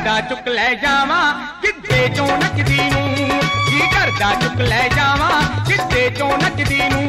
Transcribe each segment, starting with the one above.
करदा चुक ले जावा गिद्धे चों नचदी नूं, जी करदा चुक ले जावा गिद्धे चों नचदी नूं।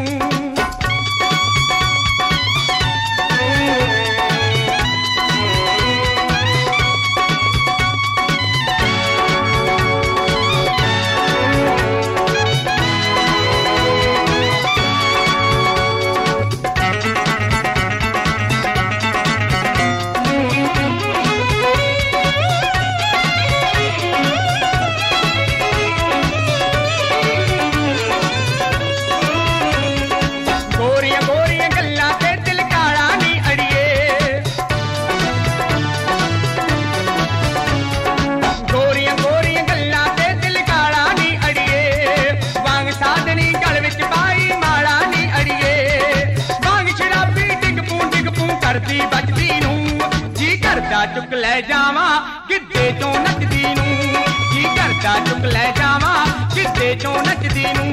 चुक ले जावा गिद्धे चों नचदी नूं, जी करदा चुक ले जावा गिद्धे चों नचदी नूं।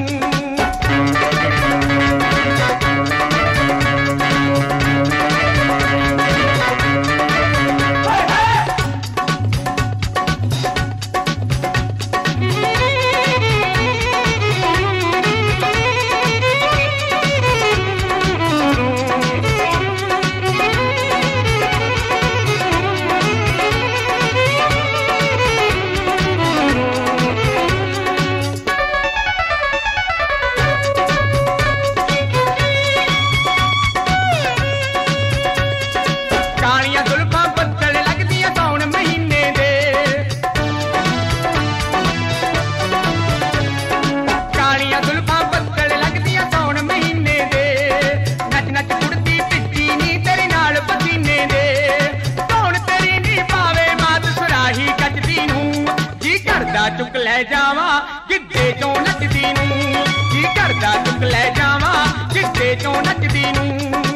चुक ले जावा गिद्धे चों नचदी नूं, जी करदा चुक ले जावा गिद्धे चों नचदी नूं।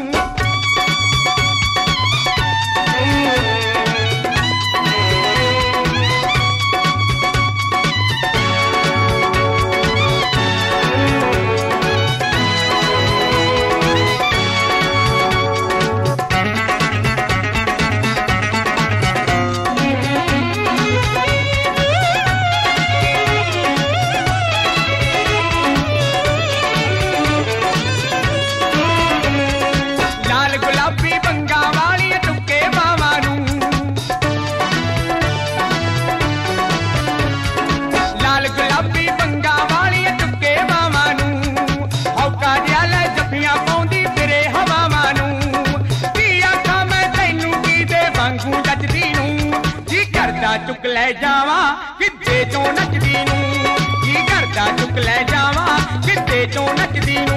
चुक ले जावा गिद्धे चों नचदी नूं, जी करदा चुक ले जावा गिद्धे चों नचदी नूं।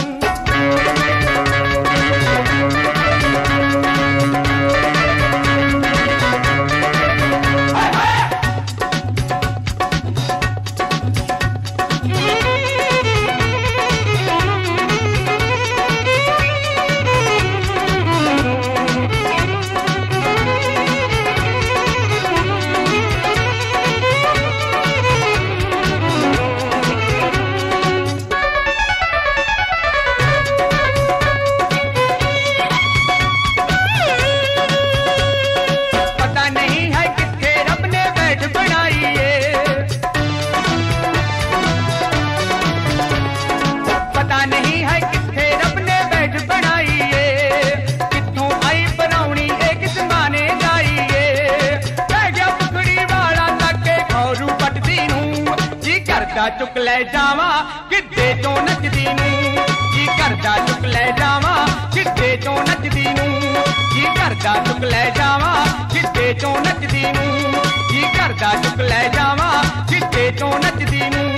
चुक ले जावा गिद्धे चों नचदी नूं, जी करदा चुक ले जावा गिद्धे चों नचदी नूं, जी करदा चुक ले जावा गिद्धे चों नचदी नूं, जी करदा चुक ले जावा गिद्धे चों नचदी नूं।